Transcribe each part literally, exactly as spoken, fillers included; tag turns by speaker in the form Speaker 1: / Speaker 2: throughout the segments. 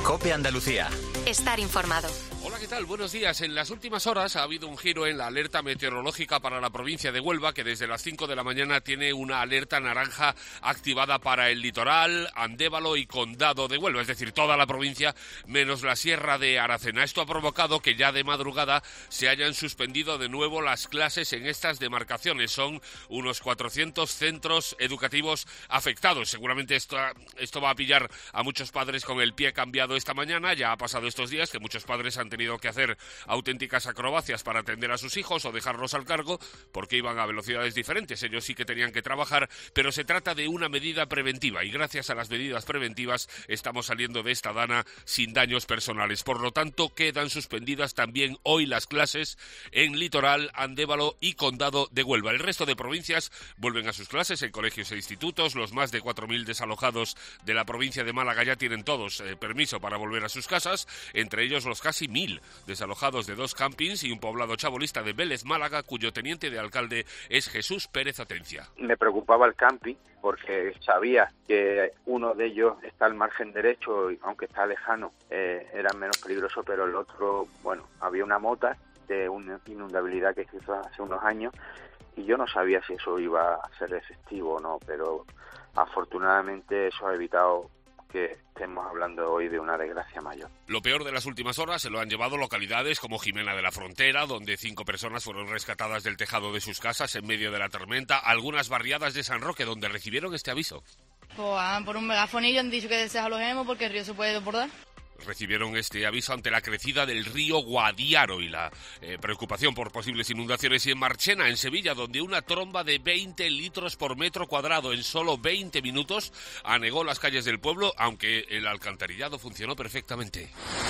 Speaker 1: COPE Andalucía.
Speaker 2: Estar informado.
Speaker 3: Hola, ¿qué tal? Buenos días. En las últimas horas ha habido un giro en la alerta meteorológica para la provincia de Huelva, que desde las cinco de la mañana tiene una alerta naranja activada para el litoral, Andévalo y Condado de Huelva, es decir, toda la provincia menos la Sierra de Aracena. Esto ha provocado que ya de madrugada se hayan suspendido de nuevo las clases en estas demarcaciones. Son unos cuatrocientos centros educativos afectados. Seguramente esto, esto va a pillar a muchos padres con el pie cambiado esta mañana. Ya ha pasado estos días que muchos padres han tenido que hacer auténticas acrobacias para atender a sus hijos o dejarlos al cargo porque iban a velocidades diferentes. Ellos sí que tenían que trabajar, pero se trata de una medida preventiva y gracias a las medidas preventivas estamos saliendo de esta dana sin daños personales. Por lo tanto, quedan suspendidas también hoy las clases en Litoral, Andévalo y Condado de Huelva. El resto de provincias vuelven a sus clases en colegios e institutos. Los más de cuatro mil desalojados de la provincia de Málaga ya tienen todos eh, permiso para volver a sus casas, entre ellos los casi mil desalojados de dos campings y un poblado chabolista de Vélez, Málaga, cuyo teniente de alcalde es Jesús Pérez Atencia.
Speaker 4: Me preocupaba el camping porque sabía que uno de ellos está al margen derecho, aunque está lejano, eh, era menos peligroso, pero el otro, bueno, había una mota de una inundabilidad que se hizo hace unos años y yo no sabía si eso iba a ser efectivo o no, pero afortunadamente eso ha evitado que estemos hablando hoy de una desgracia mayor.
Speaker 3: Lo peor de las últimas horas se lo han llevado localidades como Jimena de la Frontera, donde cinco personas fueron rescatadas del tejado de sus casas en medio de la tormenta, algunas barriadas de San Roque, donde recibieron este aviso.
Speaker 5: Pues han por un megafonillo han dicho que desalojemos porque el río se puede desbordar.
Speaker 3: Recibieron este aviso ante la crecida del río Guadiaro y la eh, preocupación por posibles inundaciones. Y en Marchena, en Sevilla, donde una tromba de veinte litros por metro cuadrado en solo veinte minutos anegó las calles del pueblo, aunque el alcantarillado funcionó perfectamente.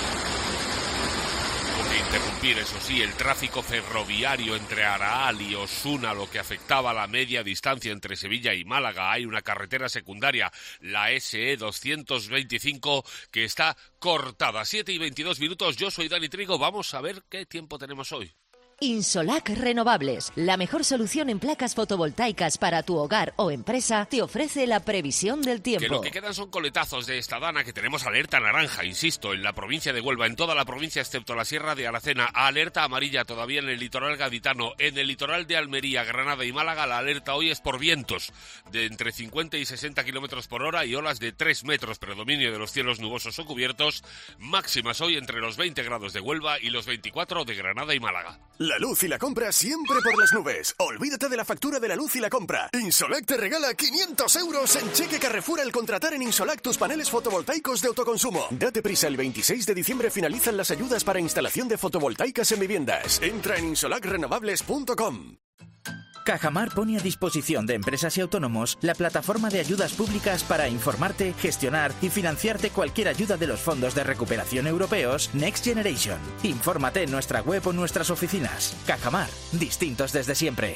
Speaker 3: De interrumpir, eso sí, el tráfico ferroviario entre Araal y Osuna, lo que afectaba la media distancia entre Sevilla y Málaga. Hay una carretera secundaria, la S E doscientos veinticinco, que está cortada. siete y veintidós minutos, yo soy Dani Trigo, vamos a ver qué tiempo tenemos hoy.
Speaker 6: Insolac Renovables, la mejor solución en placas fotovoltaicas para tu hogar o empresa, te ofrece la previsión del tiempo.
Speaker 3: Que lo que quedan son coletazos de esta dana, que tenemos alerta naranja, insisto, en la provincia de Huelva, en toda la provincia excepto la Sierra de Aracena, alerta amarilla todavía en el litoral gaditano, en el litoral de Almería, Granada y Málaga. La alerta hoy es por vientos de entre cincuenta y sesenta kilómetros por hora y olas de tres metros, predominio de los cielos nubosos o cubiertos, máximas hoy entre los veinte grados de Huelva y los veinticuatro de Granada y Málaga.
Speaker 7: La luz y la compra siempre por las nubes. Olvídate de la factura de la luz y la compra. Insolac te regala quinientos euros en cheque Carrefour al contratar en Insolac tus paneles fotovoltaicos de autoconsumo. Date prisa, el veintiséis de diciembre finalizan las ayudas para instalación de fotovoltaicas en viviendas. Entra en insolac renovables punto com.
Speaker 8: Cajamar pone a disposición de empresas y autónomos la plataforma de ayudas públicas para informarte, gestionar y financiarte cualquier ayuda de los fondos de recuperación europeos Next Generation. Infórmate en nuestra web o nuestras oficinas. Cajamar, distintos desde siempre.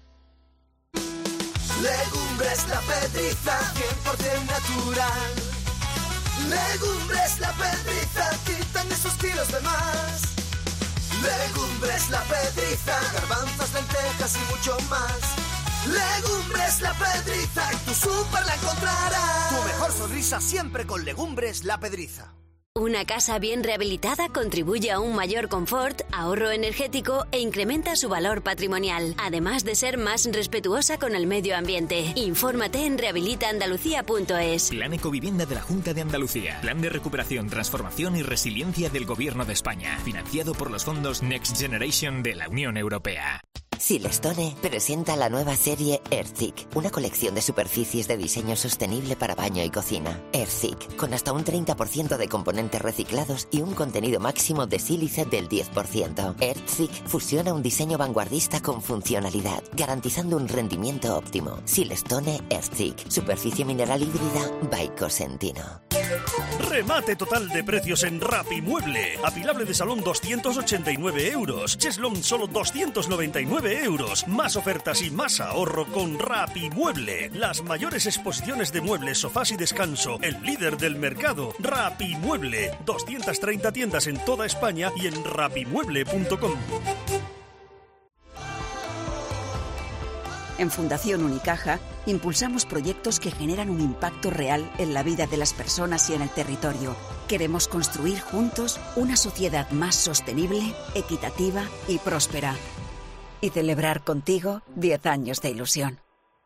Speaker 9: Legumbres La Pedriza, cien por ciento natural. Legumbres La Pedriza, quitan esos kilos de más. Legumbres La Pedriza, garbanzos, lentejas y mucho más. Legumbres La Pedriza, en tu súper la encontrarás.
Speaker 10: Tu mejor sonrisa siempre con Legumbres La Pedriza.
Speaker 11: Una casa bien rehabilitada contribuye a un mayor confort, ahorro energético e incrementa su valor patrimonial, además de ser más respetuosa con el medio ambiente. Infórmate en rehabilita andalucía punto es.
Speaker 12: Plan Ecovivienda de la Junta de Andalucía. Plan de recuperación, transformación y resiliencia del Gobierno de España. Financiado por los fondos Next Generation de la Unión Europea.
Speaker 13: Silestone presenta la nueva serie Earthik, una colección de superficies de diseño sostenible para baño y cocina. Earthik, con hasta un treinta por ciento de componentes reciclados y un contenido máximo de sílice del diez por ciento. Earthik fusiona un diseño vanguardista con funcionalidad, garantizando un rendimiento óptimo. Silestone Earthik, superficie mineral híbrida by Cosentino.
Speaker 14: Remate total de precios en Rapimueble. Apilable de salón doscientos ochenta y nueve euros. Cheslong solo doscientos noventa y nueve euros. Más ofertas y más ahorro con Rapimueble. Las mayores exposiciones de muebles, sofás y descanso. El líder del mercado. Rapimueble. doscientas treinta tiendas en toda España y en rapimueble punto com.
Speaker 1: En Fundación Unicaja impulsamos proyectos que generan un impacto real en la vida de las personas y en el territorio. Queremos construir juntos una sociedad más sostenible, equitativa y próspera. Y celebrar contigo diez años de ilusión.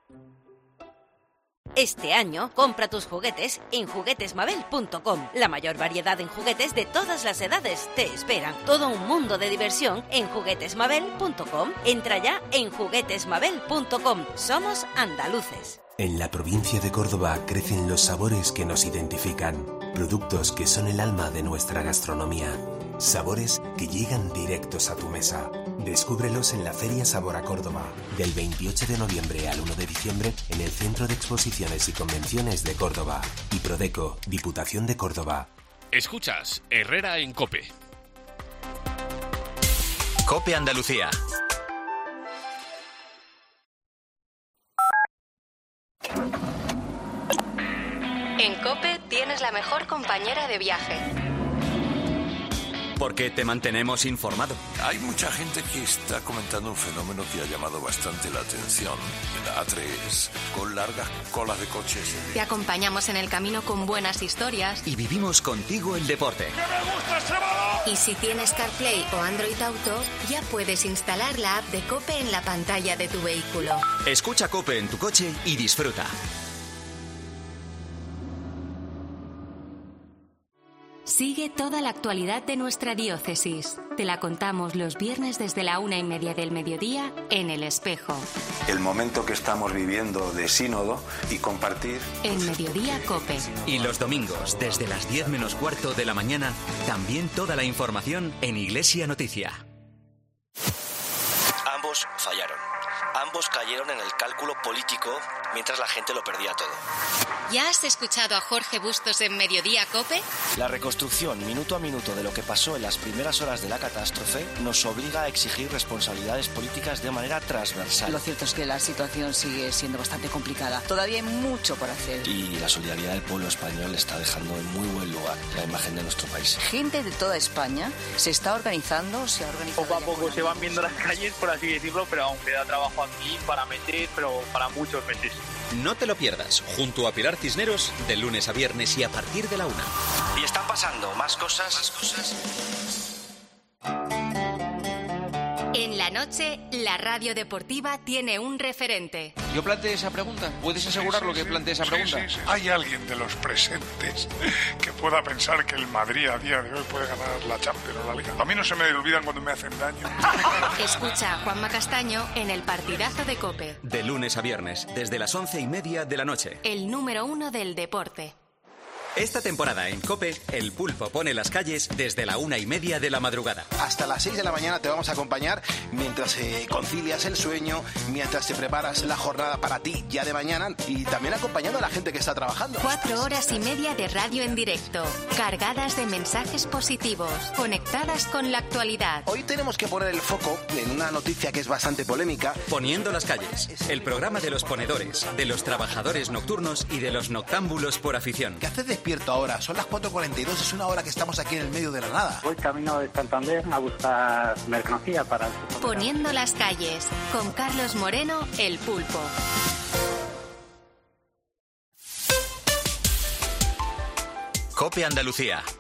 Speaker 2: Este año, compra tus juguetes en juguetes mabel punto com. La mayor variedad en juguetes de todas las edades te esperan. Todo un mundo de diversión en juguetes mabel punto com. Entra ya en juguetes mabel punto com. Somos andaluces.
Speaker 15: En la provincia de Córdoba crecen los sabores que nos identifican. Productos que son el alma de nuestra gastronomía. Sabores que llegan directos a tu mesa. Descúbrelos en la Feria Sabor a Córdoba, del veintiocho de noviembre al uno de diciembre en el Centro de Exposiciones y Convenciones de Córdoba. Y Prodeco, Diputación de Córdoba.
Speaker 3: Escuchas Herrera en COPE.
Speaker 16: COPE Andalucía.
Speaker 17: En COPE tienes la mejor compañera de viaje.
Speaker 16: Porque te mantenemos informado.
Speaker 18: Hay mucha gente que está comentando un fenómeno que ha llamado bastante la atención en la A tres, con largas colas de coches.
Speaker 17: Te acompañamos en el camino con buenas historias.
Speaker 16: Y vivimos contigo el deporte.
Speaker 18: ¡Que me gusta ese balón!
Speaker 17: Y si tienes CarPlay o Android Auto, ya puedes instalar la app de COPE en la pantalla de tu vehículo.
Speaker 16: Escucha COPE en tu coche y disfruta.
Speaker 17: Sigue toda la actualidad de nuestra diócesis. Te la contamos los viernes desde la una y media del mediodía en El Espejo.
Speaker 19: El momento que estamos viviendo de sínodo y compartir.
Speaker 17: En Mediodía COPE.
Speaker 16: Y los domingos, desde las diez menos cuarto de la mañana, también toda la información en Iglesia Noticia.
Speaker 20: Ambos fallaron. Ambos cayeron en el cálculo político mientras la gente lo perdía todo.
Speaker 17: ¿Ya has escuchado a Jorge Bustos en Mediodía COPE?
Speaker 20: La reconstrucción minuto a minuto de lo que pasó en las primeras horas de la catástrofe nos obliga a exigir responsabilidades políticas de manera transversal.
Speaker 21: Lo cierto es que la situación sigue siendo bastante complicada. Todavía hay mucho por hacer.
Speaker 20: Y la solidaridad del pueblo español está dejando en muy buen lugar la imagen de nuestro país.
Speaker 21: Gente de toda España se está organizando, se ha organizado...
Speaker 22: Poco a poco se van viendo las calles, por así decirlo, pero aún queda trabajo aquí para meter, pero para muchos meses.
Speaker 16: No te lo pierdas, junto a Pilar Cisneros, de lunes a viernes y a partir de la una.
Speaker 20: Y están pasando más cosas, más cosas.
Speaker 17: En la noche, la radio deportiva tiene un referente.
Speaker 23: Yo planteé esa pregunta. ¿Puedes asegurar sí, sí, lo que
Speaker 24: sí,
Speaker 23: planteé esa pregunta?
Speaker 24: Sí, sí, sí. ¿Hay alguien de los presentes que pueda pensar que el Madrid a día de hoy puede ganar la Champions o la Liga? A mí no se me olvidan cuando me hacen daño.
Speaker 17: Escucha a Juanma Castaño en el partidazo de COPE.
Speaker 16: De lunes a viernes, desde las once y media de la noche.
Speaker 17: El número uno del deporte.
Speaker 16: Esta temporada en COPE, el Pulpo pone las calles desde la una y media de la madrugada.
Speaker 25: Hasta las seis de la mañana te vamos a acompañar mientras eh, concilias el sueño, mientras te preparas la jornada para ti ya de mañana y también acompañando a la gente que está trabajando.
Speaker 17: Cuatro horas y media de radio en directo, cargadas de mensajes positivos, conectadas con la actualidad.
Speaker 25: Hoy tenemos que poner el foco en una noticia que es bastante polémica.
Speaker 16: Poniendo las calles, el programa de los ponedores, de los trabajadores nocturnos y de los noctámbulos por afición.
Speaker 25: ¿Qué haces despierto ahora? Son las cuatro cuarenta y dos, es una hora que estamos aquí en el medio de la nada.
Speaker 26: Voy camino de Santander a buscar mercancía para...
Speaker 17: Poniendo las calles, con Carlos Moreno, el Pulpo.
Speaker 16: COPE Andalucía,